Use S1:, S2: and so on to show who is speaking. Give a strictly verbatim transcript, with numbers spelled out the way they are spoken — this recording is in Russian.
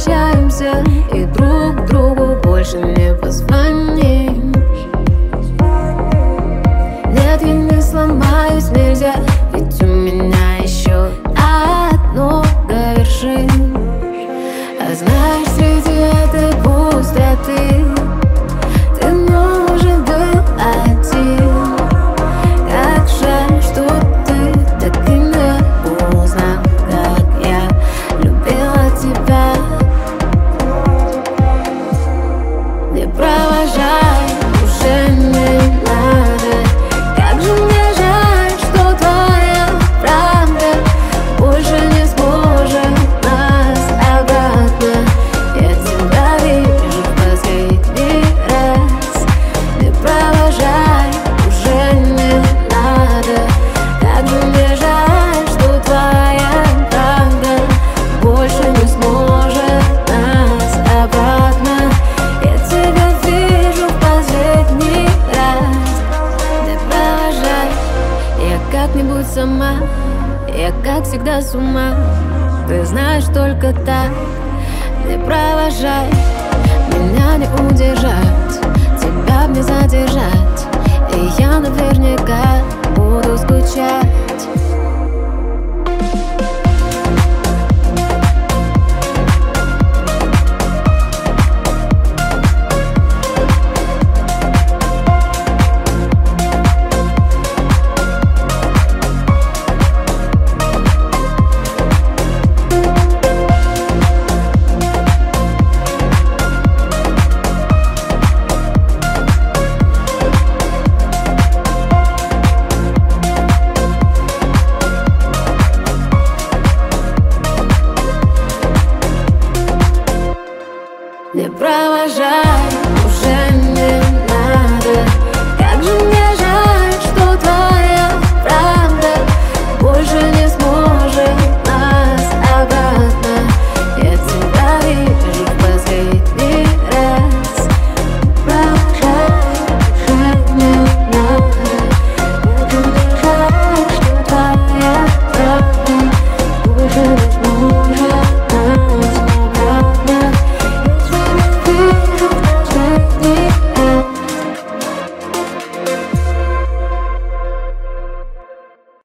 S1: попрощаемся и друг другу больше не позвоним. Нет, я не сломаюсь, нельзя, ведь у меня еще много вершин. А знаешь, среди этой пустоты ты нужен был один. Как жаль, что ты так и не узнал, как я любила тебя. Не провожай, уже не надо. Как же мне жаль, что твоя правда больше не сможет нас обратно. Я тебя вижу в последний раз. Не провожай, уже не надо. Как же мне жаль, что твоя правда больше не сможет нас обратно. Я тебя вижу в последний раз. Не провожай, я как-нибудь сама, я как всегда с ума. Ты знаешь только так. Не провожай, меня не удержать, тебя мне задержать, и я наверняка буду скучать. Не провожай.